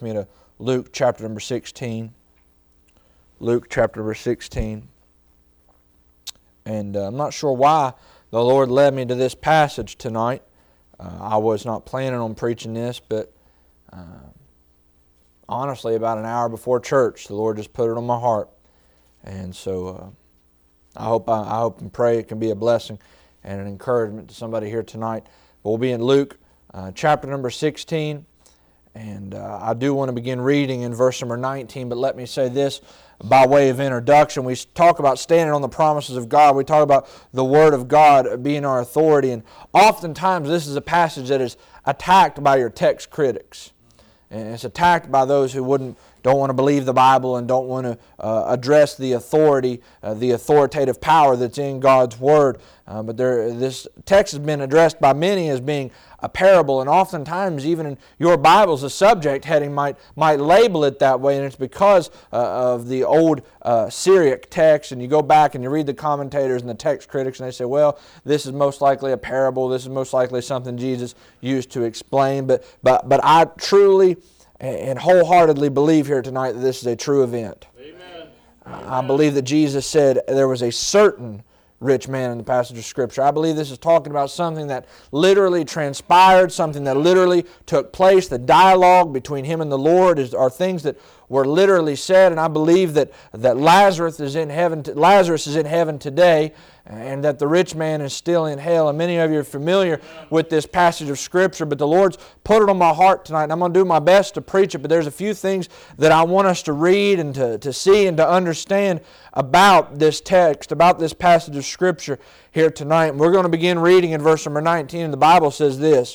Me to Luke chapter number 16. Luke chapter number 16. And I'm not sure why the Lord led me to this passage tonight. I was not planning on preaching this, but honestly, about an hour before church, the Lord just put it on my heart. And so I hope and pray it can be a blessing and an encouragement to somebody here tonight. But we'll be in Luke chapter number 16. And I do want to begin reading in verse number 19, but let me say this by way of introduction. We talk about standing on the promises of God. We talk about the Word of God being our authority. And oftentimes this is a passage that is attacked by your text critics. And it's attacked by those who don't want to believe the Bible and don't want to address the authority, the authoritative power that's in God's Word. But this text has been addressed by many as being a parable, and oftentimes even in your Bibles, the subject heading might label it that way, and it's because of the old Syriac text. And you go back and you read the commentators and the text critics, and they say, well, this is most likely a parable. This is most likely something Jesus used to explain. But I truly and wholeheartedly believe here tonight that this is a true event. Amen. I believe that Jesus said there was a certain rich man in the passage of Scripture. I believe this is talking about something that literally transpired, something that literally took place. The dialogue between him and the Lord are things that were literally said, and I believe that Lazarus is in heaven today, and that the rich man is still in hell. And many of you are familiar with this passage of Scripture, but the Lord's put it on my heart tonight, and I'm going to do my best to preach it, but there's a few things that I want us to read and to see and to understand about this text, about this passage of Scripture here tonight. And we're going to begin reading in verse number 19, and the Bible says this: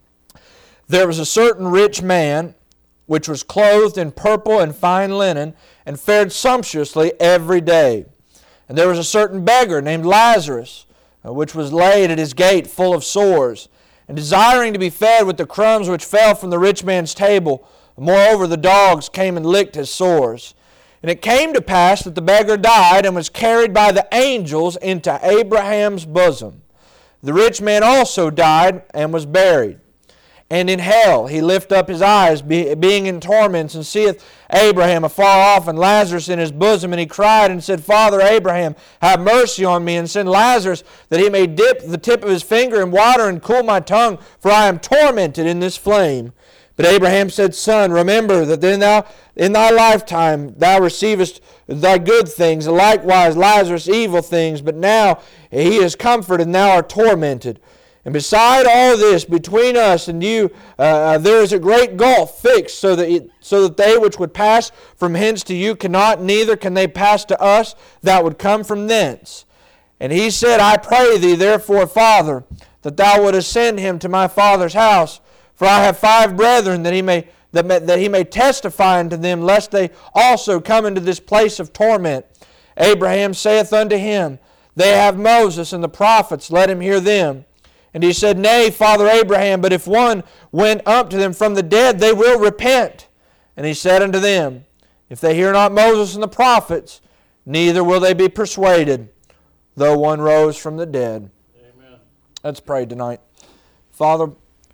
There was a certain rich man which was clothed in purple and fine linen, and fared sumptuously every day. And there was a certain beggar named Lazarus, which was laid at his gate full of sores, and desiring to be fed with the crumbs which fell from the rich man's table. Moreover, the dogs came and licked his sores. And it came to pass that the beggar died, and was carried by the angels into Abraham's bosom. The rich man also died, and was buried. And in hell he lift up his eyes, being in torments, and seeth Abraham afar off, and Lazarus in his bosom. And he cried and said, Father Abraham, have mercy on me, and send Lazarus, that he may dip the tip of his finger in water, and cool my tongue, for I am tormented in this flame. But Abraham said, Son, remember that in thy lifetime thou receivest thy good things, and likewise Lazarus evil things. But now he is comforted, and thou art tormented. And beside all this, between us and you, there is a great gulf fixed, so that they which would pass from hence to you cannot, neither can they pass to us that would come from thence. And he said, I pray thee, therefore, Father, that thou wouldest send him to my father's house, for I have 5 brethren, that he may testify unto them, lest they also come into this place of torment. Abraham saith unto him, They have Moses and the prophets, let him hear them. And he said, Nay, Father Abraham, but if one went up to them from the dead, they will repent. And he said unto them, If they hear not Moses and the prophets, neither will they be persuaded, though one rose from the dead. Amen. Let's pray tonight. Father,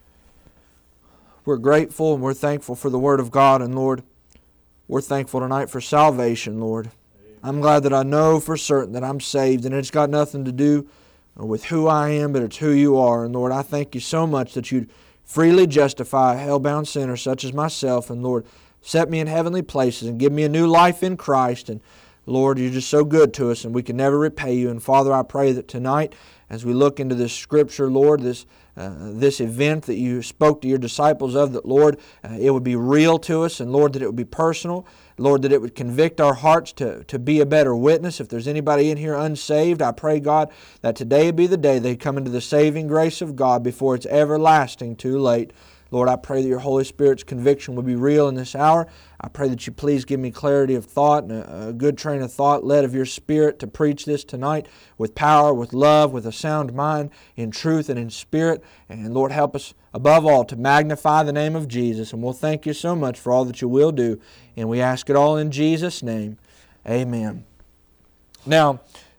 we're grateful and we're thankful for the Word of God. And Lord, we're thankful tonight for salvation, Lord. Amen. I'm glad that I know for certain that I'm saved, and it's got nothing to do with who I am, but it's who you are. And Lord, I thank you so much that you'd freely justify a hell-bound sinner such as myself. And Lord, set me in heavenly places and give me a new life in Christ. And Lord, you're just so good to us, and we can never repay you. And Father, I pray that tonight, as we look into this Scripture, Lord, this event that you spoke to your disciples of, that, Lord, it would be real to us, and Lord, that it would be personal. Lord, that it would convict our hearts to be a better witness. If there's anybody in here unsaved, I pray, God, that today would be the day they come into the saving grace of God before it's everlasting too late. Lord, I pray that your Holy Spirit's conviction would be real in this hour. I pray that you please give me clarity of thought and a good train of thought led of your Spirit to preach this tonight with power, with love, with a sound mind, in truth and in spirit. And Lord, help us above all to magnify the name of Jesus. And we'll thank you so much for all that you will do. And we ask it all in Jesus' name. Amen. Now,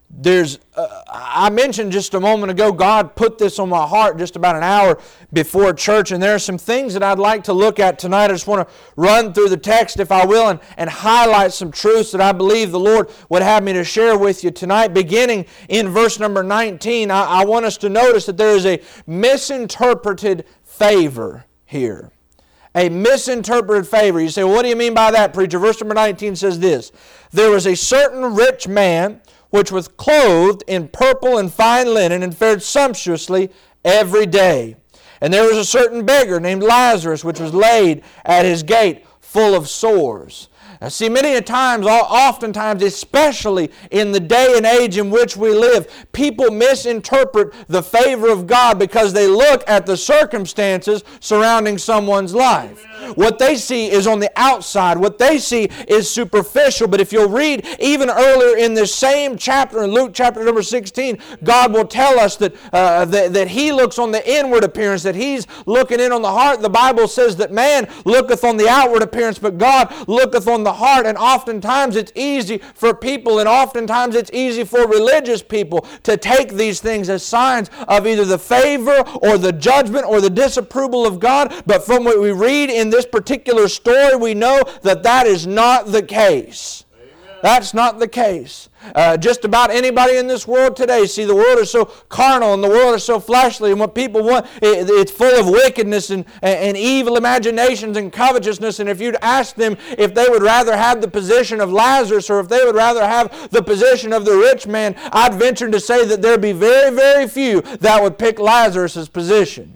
I mentioned just a moment ago, God put this on my heart just about an hour before church, and there are some things that I'd like to look at tonight. I just want to run through the text, if I will, and highlight some truths that I believe the Lord would have me to share with you tonight. Beginning in verse number 19, I want us to notice that there is a misinterpreted favor here. A misinterpreted favor. You say, well, what do you mean by that, preacher? Verse number 19 says this: there was a certain rich man which was clothed in purple and fine linen, and fared sumptuously every day. And there was a certain beggar named Lazarus, which was laid at his gate, full of sores. Now, see, many a times, oftentimes, especially in the day and age in which we live, people misinterpret the favor of God because they look at the circumstances surrounding someone's life. What they see is on the outside. What they see is superficial. But if you'll read even earlier in this same chapter, in Luke chapter number 16, God will tell us that He looks on the inward appearance, that He's looking in on the heart. The Bible says that man looketh on the outward appearance, but God looketh on the heart. And oftentimes it's easy for people, and oftentimes it's easy for religious people to take these things as signs of either the favor or the judgment or the disapproval of God. But from what we read in this particular story, we know that that is not the case. That's not the case. Just about anybody in this world today, see, the world is so carnal and the world is so fleshly, and what people want, it's full of wickedness and evil imaginations and covetousness. And if you'd ask them if they would rather have the position of Lazarus or if they would rather have the position of the rich man, I'd venture to say that there'd be very, very few that would pick Lazarus' position.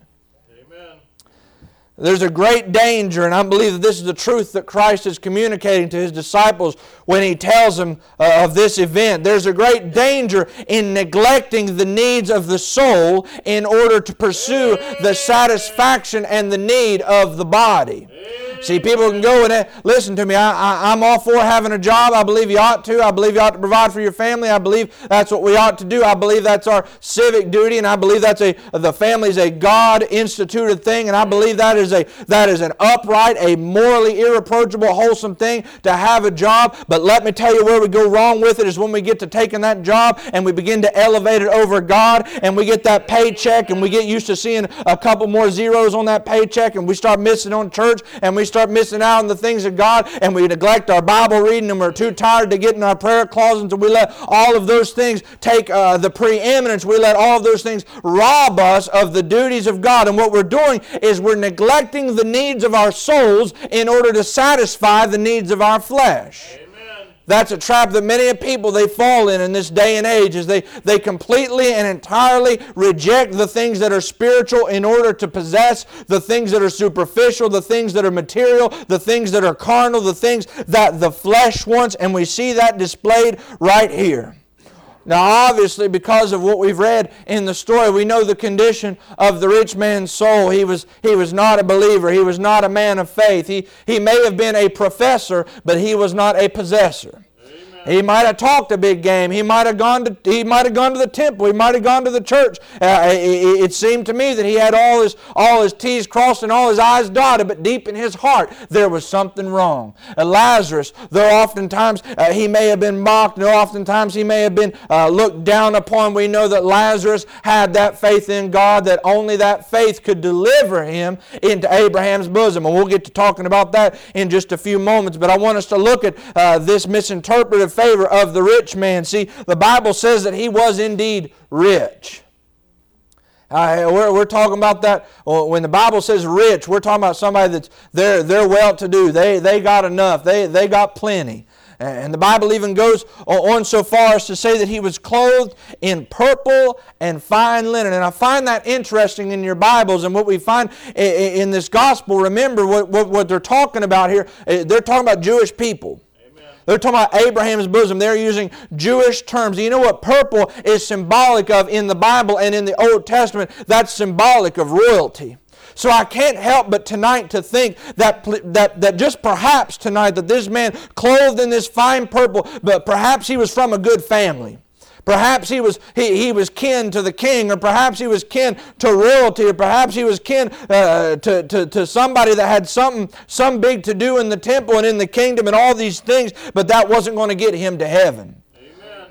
There's a great danger, and I believe that this is the truth that Christ is communicating to His disciples when He tells them of this event. There's a great danger in neglecting the needs of the soul in order to pursue the satisfaction and the need of the body. See, people can go and listen to me. I'm all for having a job. I believe you ought to. I believe you ought to provide for your family. I believe that's what we ought to do. I believe that's our civic duty, and I believe the family is a God-instituted thing, and I believe that is an upright, a morally irreproachable, wholesome thing to have a job. But let me tell you where we go wrong with it is when we get to taking that job and we begin to elevate it over God, and we get that paycheck, and we get used to seeing a couple more zeros on that paycheck, and we start missing on church, and we start missing out on the things of God, and we neglect our Bible reading, and we're too tired to get in our prayer closets, and we let all of those things take the preeminence. We let all of those things rob us of the duties of God. And what we're doing is we're neglecting the needs of our souls in order to satisfy the needs of our flesh. That's a trap that many people they fall in this day and age, is they completely and entirely reject the things that are spiritual in order to possess the things that are superficial, the things that are material, the things that are carnal, the things that the flesh wants, and we see that displayed right here. Now, obviously, because of what we've read in the story, we know the condition of the rich man's soul. He was not a believer. He was not a man of faith. He may have been a professor, but he was not a possessor. He might have talked a big game. He might have gone to the temple. He might have gone to the church. It seemed to me that he had all his T's crossed and all his I's dotted, but deep in his heart there was something wrong. Lazarus, though oftentimes he may have been mocked, though oftentimes he may have been looked down upon, we know that Lazarus had that faith in God, that only that faith could deliver him into Abraham's bosom. And we'll get to talking about that in just a few moments. But I want us to look at this misinterpreted favor of the rich man. See, the Bible says that he was indeed rich. We're talking about that. When the Bible says rich, we're talking about somebody that's they're well-to-do. They got enough. They got plenty. And the Bible even goes on so far as to say that he was clothed in purple and fine linen. And I find that interesting in your Bibles. And what we find in this gospel, remember what they're talking about here. They're talking about Jewish people. They're talking about Abraham's bosom. They're using Jewish terms. You know what purple is symbolic of in the Bible and in the Old Testament? That's symbolic of royalty. So I can't help but tonight to think that just perhaps tonight that this man clothed in this fine purple, but perhaps he was from a good family. Perhaps he was kin to the king, or perhaps he was kin to royalty, or perhaps he was kin to somebody that had some big to do in the temple and in the kingdom and all these things, but that wasn't going to get him to heaven.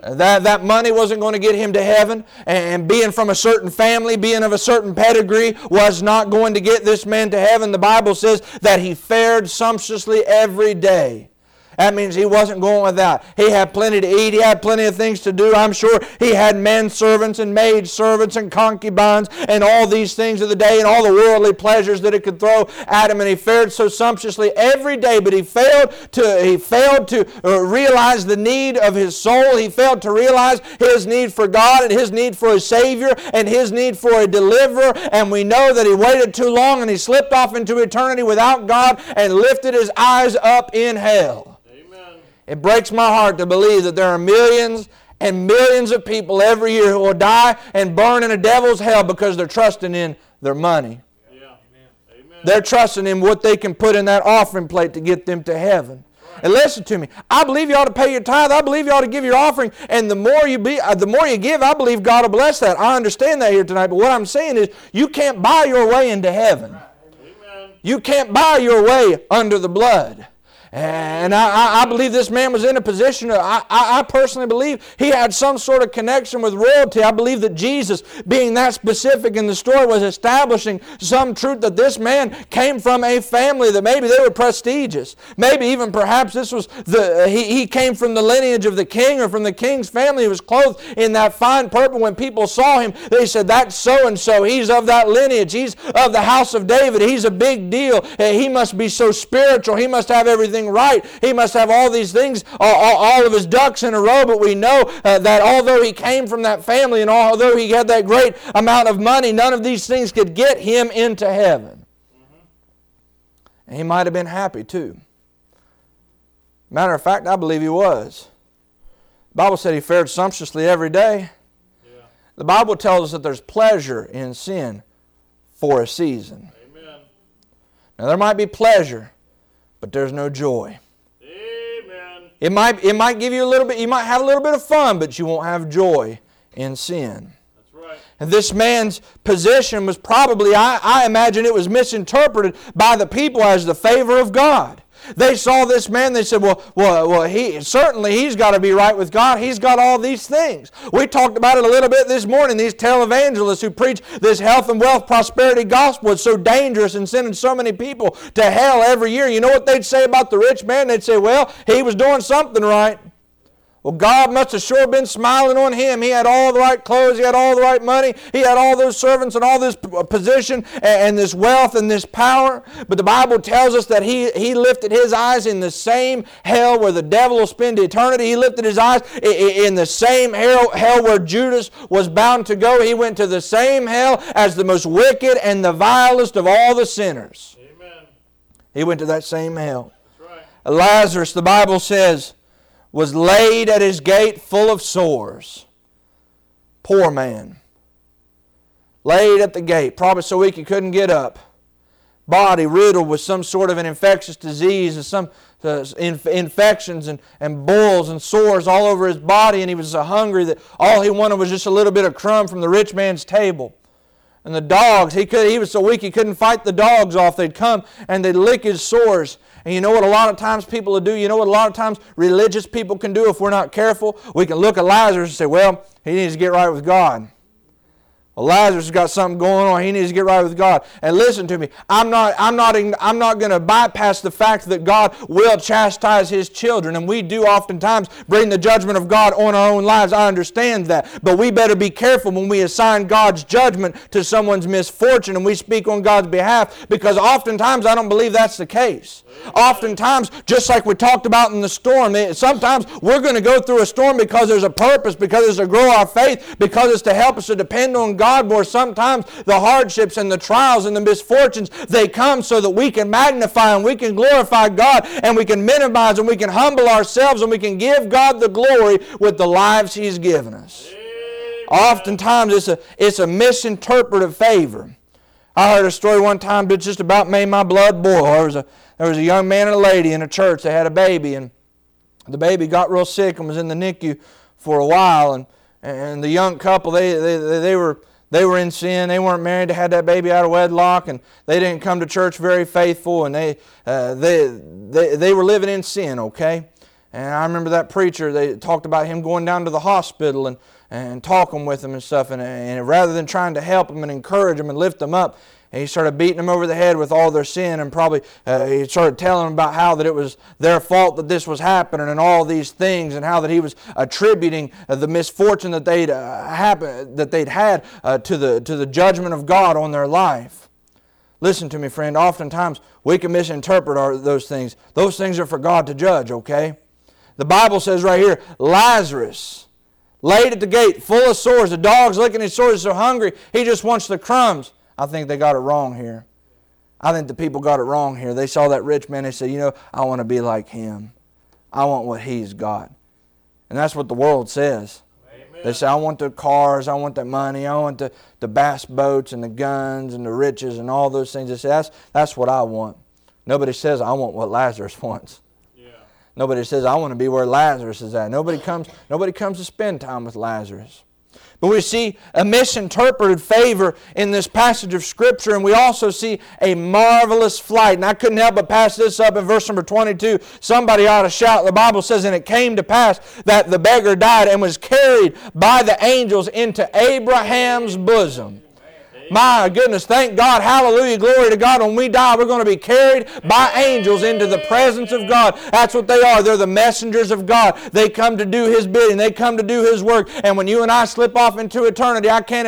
That money wasn't going to get him to heaven, and being from a certain family, being of a certain pedigree, was not going to get this man to heaven. The Bible says that he fared sumptuously every day. That means he wasn't going without. He had plenty to eat. He had plenty of things to do. I'm sure he had men servants and maid servants and concubines and all these things of the day and all the worldly pleasures that it could throw at him. And he fared so sumptuously every day, but he failed to realize the need of his soul. He failed to realize his need for God and his need for a Savior and his need for a deliverer. And we know that he waited too long and he slipped off into eternity without God and lifted his eyes up in hell. It breaks my heart to believe that there are millions and millions of people every year who will die and burn in a devil's hell because they're trusting in their money. Yeah. Amen. They're trusting in what they can put in that offering plate to get them to heaven. Right. And listen to me. I believe you ought to pay your tithe. I believe you ought to give your offering. And the more you give, I believe God will bless that. I understand that here tonight. But what I'm saying is you can't buy your way into heaven. Right. You can't buy your way under the blood. And I believe this man was in a position, I personally believe he had some sort of connection with royalty. I believe that Jesus, being that specific in the story, was establishing some truth that this man came from a family that maybe they were prestigious. Maybe even perhaps this was he came from the lineage of the king or from the king's family. He was clothed in that fine purple. When people saw him, they said, that's so-and-so. He's of that lineage. He's of the house of David. He's a big deal. He must be so spiritual. He must have everything right. He must have all these things, all of his ducks in a row. But we know that although he came from that family and although he had that great amount of money, none of these things could get him into heaven. And he might have been happy too. Matter of fact, I believe he was. The Bible said he fared sumptuously every day. Yeah. The Bible tells us that there's pleasure in sin for a season. Amen. Now there might be pleasure, but there's no joy. Amen. It might give you a little bit, you might have a little bit of fun, but you won't have joy in sin. That's right. And this man's position was probably, I imagine it was misinterpreted by the people as the favor of God. They saw this man, they said, well, he's got to be right with God. He's got all these things. We talked about it a little bit this morning. These televangelists who preach this health and wealth prosperity gospel is so dangerous and sending so many people to hell every year. You know what they'd say about the rich man? They'd say, well, he was doing something right. Well, God must have sure been smiling on him. He had all the right clothes. He had all the right money. He had all those servants and all this position and this wealth and this power. But the Bible tells us that he lifted his eyes in the same hell where the devil will spend eternity. He lifted his eyes in the same hell where Judas was bound to go. He went to the same hell as the most wicked and the vilest of all the sinners. Amen. He went to that same hell. That's right. Lazarus, the Bible says, was laid at his gate full of sores. Poor man. Laid at the gate, probably so weak he couldn't get up. Body riddled with some sort of an infectious disease and some infections and boils and sores all over his body, and he was so hungry that all he wanted was just a little bit of crumb from the rich man's table. And the dogs, he was so weak he couldn't fight the dogs off. They'd come and they'd lick his sores. And you know what a lot of times people will do? You know what a lot of times religious people can do if we're not careful? We can look at Lazarus and say, well, he needs to get right with God. Well, Lazarus has got something going on. He needs to get right with God. And listen to me. I'm not going to bypass the fact that God will chastise His children. And we do oftentimes bring the judgment of God on our own lives. I understand that. But we better be careful when we assign God's judgment to someone's misfortune and we speak on God's behalf, because oftentimes I don't believe that's the case. Oftentimes, just like we talked about in the storm, sometimes we're going to go through a storm because there's a purpose, because it's to grow our faith, because it's to help us to depend on God more. Sometimes the hardships and the trials and the misfortunes, they come so that we can magnify and we can glorify God and we can minimize and we can humble ourselves and we can give God the glory with the lives He's given us. Amen. Oftentimes it's a misinterpreted favor. I heard a story one time that just about made my blood boil. There was a young man and a lady in a church. They had a baby, and the baby got real sick and was in the NICU for a while. And the young couple, they were in sin. They weren't married. They had that baby out of wedlock, and they didn't come to church very faithful. And they were living in sin. Okay. And I remember that preacher, they talked about him going down to the hospital and talking with him and stuff. And rather than trying to help him and encourage him and lift him up, he started beating them over the head with all their sin, and probably he started telling them about how that it was their fault that this was happening and all these things, and how that he was attributing the misfortune that they'd had to the judgment of God on their life. Listen to me, friend. Oftentimes we can misinterpret those things. Those things are for God to judge, okay? The Bible says right here, Lazarus laid at the gate full of sores. The dog's licking his sores, so hungry he just wants the crumbs. I think they got it wrong here. I think the people got it wrong here. They saw that rich man, they said, I want to be like him. I want what he's got. And that's what the world says. Amen. They say, I want the cars, I want the money, I want the bass boats and the guns and the riches and all those things. They say, that's what I want. Nobody says, I want what Lazarus wants. Yeah. Nobody says, I want to be where Lazarus is at. Nobody comes to spend time with Lazarus. But we see a misinterpreted favor in this passage of Scripture, and we also see a marvelous flight. And I couldn't help but pass this up in verse number 22. Somebody ought to shout. The Bible says, and it came to pass that the beggar died and was carried by the angels into Abraham's bosom. My goodness, thank God, hallelujah, glory to God. When we die, we're going to be carried by angels into the presence of God. That's what they are. They're the messengers of God. They come to do His bidding. They come to do His work. And when you and I slip off into eternity, I can't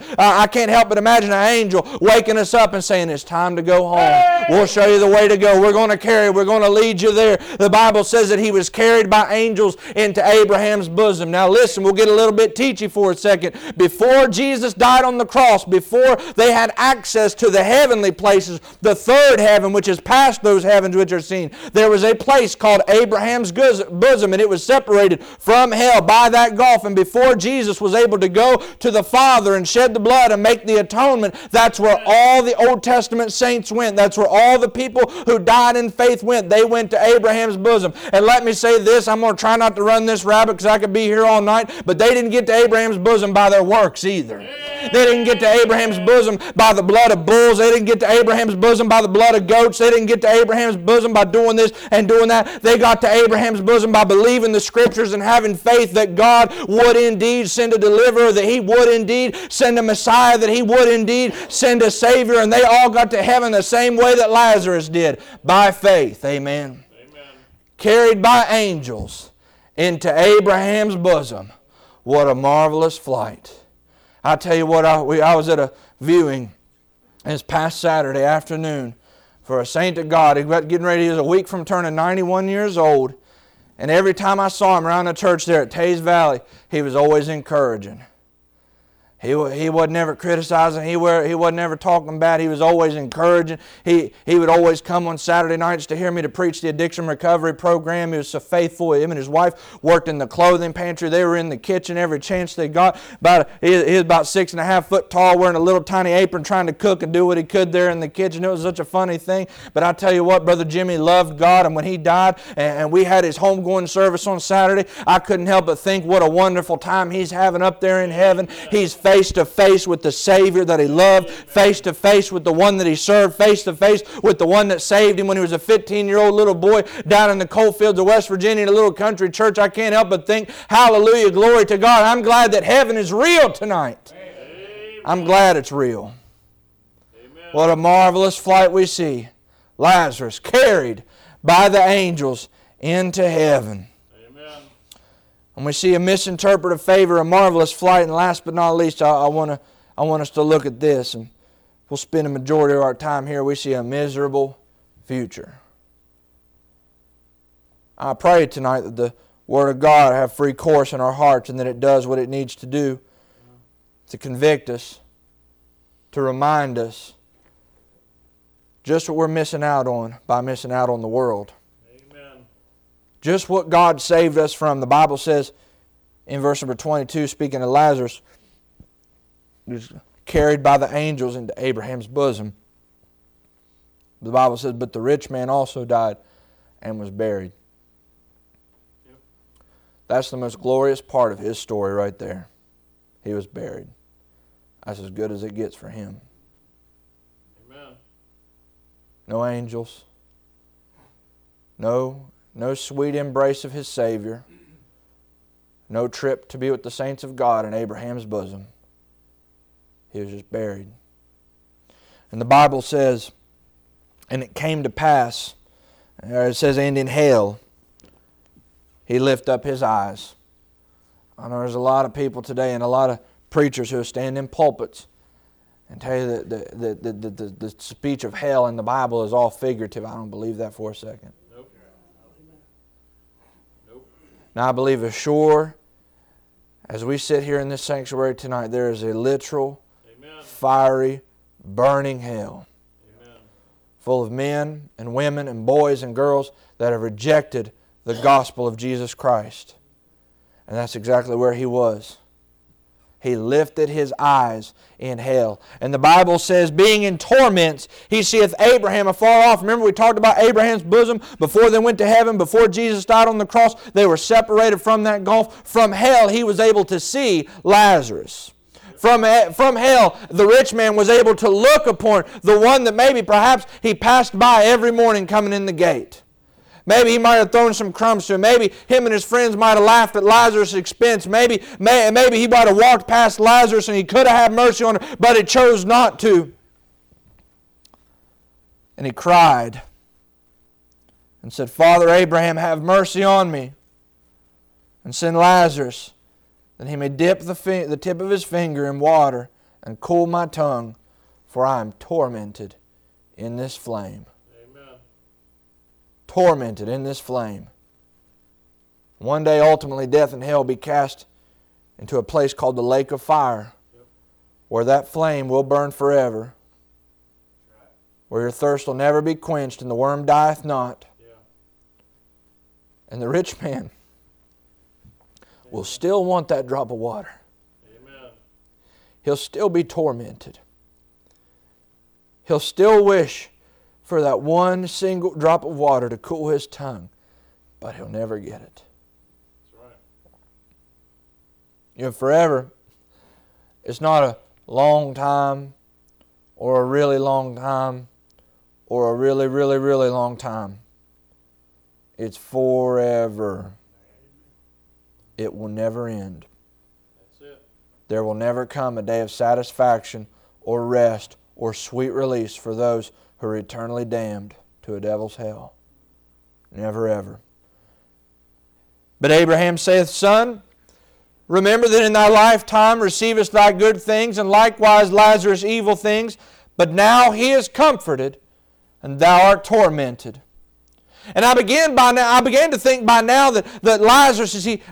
help but imagine an angel waking us up and saying, it's time to go home. We'll show you the way to go. We're going to lead you there. The Bible says that he was carried by angels into Abraham's bosom. Now listen, we'll get a little bit teachy for a second. Before Jesus died on the cross, before they had access to the heavenly places, the third heaven, which is past those heavens which are seen, there was a place called Abraham's bosom, and it was separated from hell by that gulf. And before Jesus was able to go to the Father and shed the blood and make the atonement, that's where all the Old Testament saints went. That's where all the people who died in faith went. They went to Abraham's bosom. And let me say this, I'm going to try not to run this rabbit because I could be here all night, but they didn't get to Abraham's bosom by their works either. They didn't get to Abraham's bosom by the blood of bulls. They didn't get to Abraham's bosom by the blood of goats. They didn't get to Abraham's bosom by doing this and doing that. They got to Abraham's bosom by believing the Scriptures and having faith that God would indeed send a deliverer, that He would indeed send a Messiah, that He would indeed send a Savior. And they all got to heaven the same way that Lazarus did, by faith. Amen. Amen. Carried by angels into Abraham's bosom. What a marvelous flight. I tell you what, I was at a viewing this past Saturday afternoon for a saint of God. He was getting ready. He was a week from turning 91 years old. And every time I saw him around the church there at Tays Valley, he was always encouraging. He wasn't never criticizing. He wasn't never talking bad. He was always encouraging. He would always come on Saturday nights to hear me to preach the addiction recovery program. He was so faithful. Him and his wife worked in the clothing pantry. They were in the kitchen every chance they got. He was about 6.5 foot tall, wearing a little tiny apron, trying to cook and do what he could there in the kitchen. It was such a funny thing. But I tell you what, Brother Jimmy loved God, and when he died and we had his homegoing service on Saturday, I couldn't help but think what a wonderful time he's having up there in heaven. He's face to face with the Savior that he loved, face to face with the one that he served, face to face with the one that saved him when he was a 15-year-old little boy down in the coal fields of West Virginia in a little country church. I can't help but think, hallelujah, glory to God. I'm glad that heaven is real tonight. Amen. I'm glad it's real. Amen. What a marvelous flight we see. Lazarus carried by the angels into heaven. And we see a misinterpreted favor, a marvelous flight, and last but not least, I want us to look at this, and we'll spend a majority of our time here. We see a miserable future. I pray tonight that the Word of God have free course in our hearts, and that it does what it needs to do to convict us, to remind us just what we're missing out on by missing out on the world. Just what God saved us from. The Bible says in verse number 22, speaking of Lazarus, he was carried by the angels into Abraham's bosom. The Bible says, but the rich man also died and was buried. Yep. That's the most glorious part of his story right there. He was buried. That's as good as it gets for him. Amen. No angels. No no sweet embrace of his Savior, no trip to be with the saints of God in Abraham's bosom. He was just buried. And the Bible says, and it came to pass, it says, and in hell he lifted up his eyes. I know there's a lot of people today and a lot of preachers who stand in pulpits and tell you that the speech of hell in the Bible is all figurative. I don't believe that for a second. Nope. Now I believe as sure as we sit here in this sanctuary tonight, there is a literal, fiery, burning hell. Amen. Full of men and women and boys and girls that have rejected the gospel of Jesus Christ. And that's exactly where he was. He lifted his eyes in hell. And the Bible says, being in torments, he seeth Abraham afar off. Remember we talked about Abraham's bosom before they went to heaven, before Jesus died on the cross. They were separated from that gulf. From hell, he was able to see Lazarus. From hell, the rich man was able to look upon the one that maybe perhaps he passed by every morning coming in the gate. Maybe he might have thrown some crumbs to him. Maybe him and his friends might have laughed at Lazarus' expense. Maybe he might have walked past Lazarus and he could have had mercy on him, but he chose not to. And he cried and said, Father Abraham, have mercy on me, and send Lazarus, that he may dip the tip of his finger in water and cool my tongue, for I am tormented in this flame. Tormented in this flame. One day, ultimately, death and hell will be cast into a place called the lake of fire, where that flame will burn forever, where your thirst will never be quenched and the worm dieth not. And the rich man will still want that drop of water. He'll still be tormented. He'll still wish for that one single drop of water to cool his tongue, but he'll never get it. That's right. You know, forever, it's not a long time, or a really long time, or a really, really, really long time. It's forever. It will never end. That's it. There will never come a day of satisfaction or rest or sweet release for those who are eternally damned to a devil's hell. Never ever. But Abraham saith, Son, remember that in thy lifetime receivest thy good things, and likewise Lazarus evil things. But now he is comforted, and thou art tormented. And I began to think by now that Lazarus,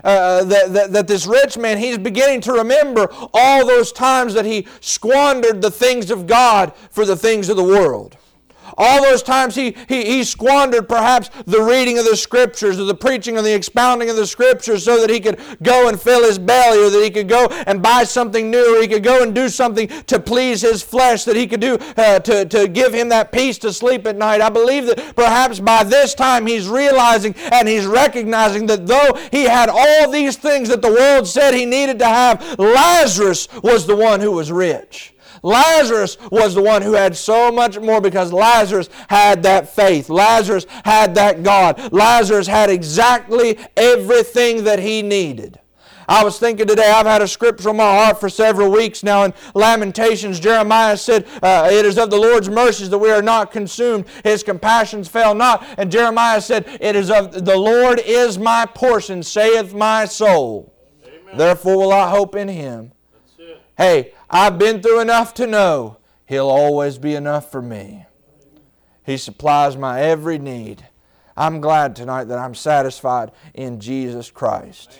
that this rich man, he's beginning to remember all those times that he squandered the things of God for the things of the world. All those times he squandered perhaps the reading of the Scriptures or the preaching or the expounding of the Scriptures so that he could go and fill his belly, or that he could go and buy something new, or he could go and do something to please his flesh, that he could do to give him that peace to sleep at night. I believe that perhaps by this time he's realizing and he's recognizing that though he had all these things that the world said he needed to have, Lazarus was the one who was rich. Lazarus was the one who had so much more, because Lazarus had that faith. Lazarus had that God. Lazarus had exactly everything that he needed. I was thinking today, I've had a scripture on my heart for several weeks now. In Lamentations, Jeremiah said, it is of the Lord's mercies that we are not consumed. His compassions fail not. And Jeremiah said, it is of the Lord is my portion, saith my soul. Amen. Therefore will I hope in Him. That's it. Hey, I've been through enough to know He'll always be enough for me. He supplies my every need. I'm glad tonight that I'm satisfied in Jesus Christ.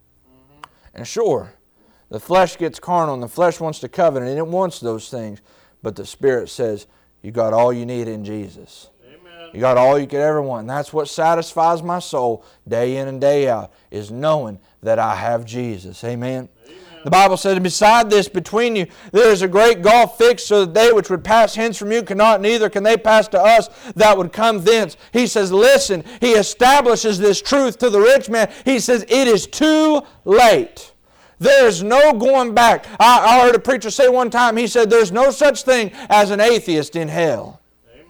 And sure, the flesh gets carnal and the flesh wants to covet and it wants those things. But the Spirit says, you got all you need in Jesus. Amen. You got all you could ever want. And that's what satisfies my soul day in and day out, is knowing that I have Jesus. Amen. The Bible says, beside this, between you, there is a great gulf fixed, so that they which would pass hence from you cannot, neither can they pass to us that would come thence. He says, listen, he establishes this truth to the rich man. He says, it is too late. There's no going back. I heard a preacher say one time, he said, there's no such thing as an atheist in hell. Amen.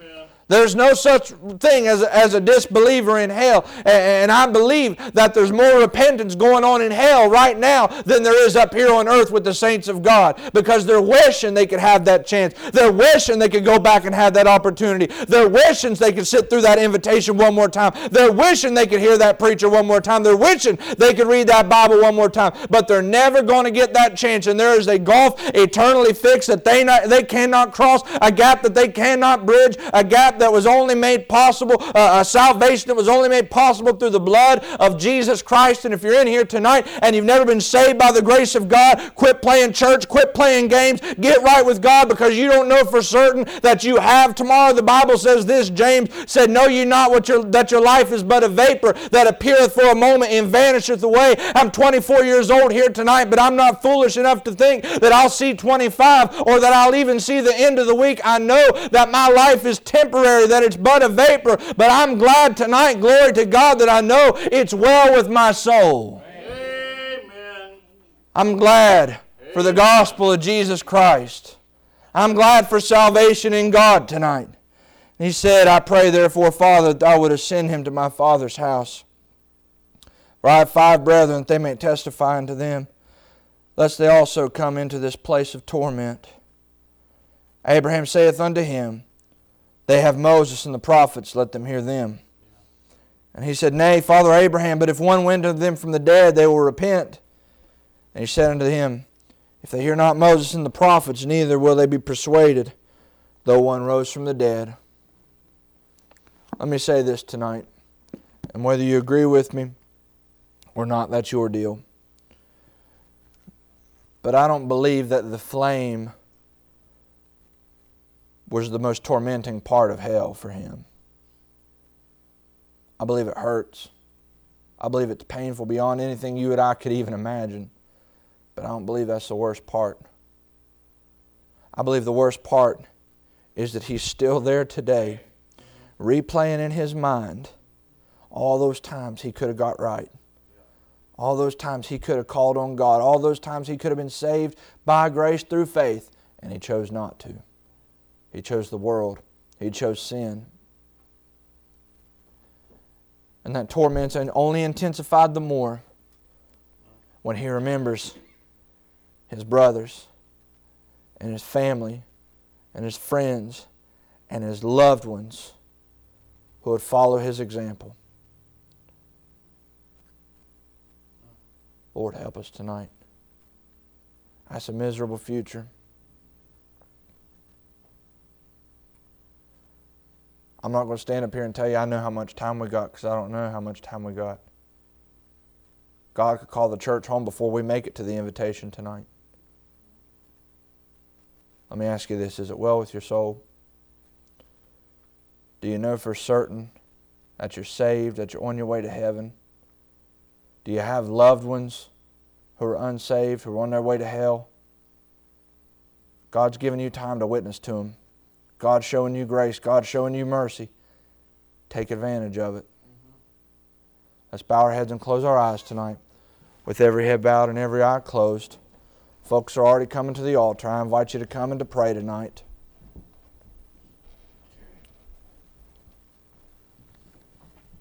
There's no such thing as a disbeliever in hell. And I believe that there's more repentance going on in hell right now than there is up here on earth with the saints of God. Because they're wishing they could have that chance. They're wishing they could go back and have that opportunity. They're wishing they could sit through that invitation one more time. They're wishing they could hear that preacher one more time. They're wishing they could read that Bible one more time. But they're never going to get that chance. And there is a gulf eternally fixed that they cannot cross, a gap that they cannot bridge, a gap that was only made possible, a salvation that was only made possible through the blood of Jesus Christ. And if you're in here tonight and you've never been saved by the grace of God, quit playing church, quit playing games, get right with God, because you don't know for certain that you have tomorrow. The Bible says this, James said, know ye not that your life is but a vapor that appeareth for a moment and vanisheth away. I'm 24 years old here tonight, but I'm not foolish enough to think that I'll see 25 or that I'll even see the end of the week. I know that my life is temporary, that it's but a vapor, but I'm glad tonight, glory to God, that I know it's well with my soul. Amen. I'm glad for the gospel of Jesus Christ. I'm glad for salvation in God tonight. He said, I pray therefore, Father, that thou wouldest send him to my father's house. For I have 5 brethren, that they may testify unto them, lest they also come into this place of torment. Abraham saith unto him, they have Moses and the prophets, let them hear them. And he said, Nay, Father Abraham, but if one went unto them from the dead, they will repent. And he said unto him, if they hear not Moses and the prophets, neither will they be persuaded, though one rose from the dead. Let me say this tonight, and whether you agree with me or not, that's your deal. But I don't believe that the flame was the most tormenting part of hell for him. I believe it hurts. I believe it's painful beyond anything you and I could even imagine. But I don't believe that's the worst part. I believe the worst part is that he's still there today, replaying in his mind all those times he could have got right. All those times he could have called on God. All those times he could have been saved by grace through faith. And he chose not to. He chose the world. He chose sin. And that torment's only intensified the more when he remembers his brothers and his family and his friends and his loved ones who would follow his example. Lord, help us tonight. That's a miserable future. I'm not going to stand up here and tell you I know how much time we got, because I don't know how much time we got. God could call the church home before we make it to the invitation tonight. Let me ask you this. Is it well with your soul? Do you know for certain that you're saved, that you're on your way to heaven? Do you have loved ones who are unsaved, who are on their way to hell? God's given you time to witness to them. God's showing you grace. God's showing you mercy. Take advantage of it. Let's bow our heads and close our eyes tonight. With every head bowed and every eye closed. Folks are already coming to the altar. I invite you to come and to pray tonight.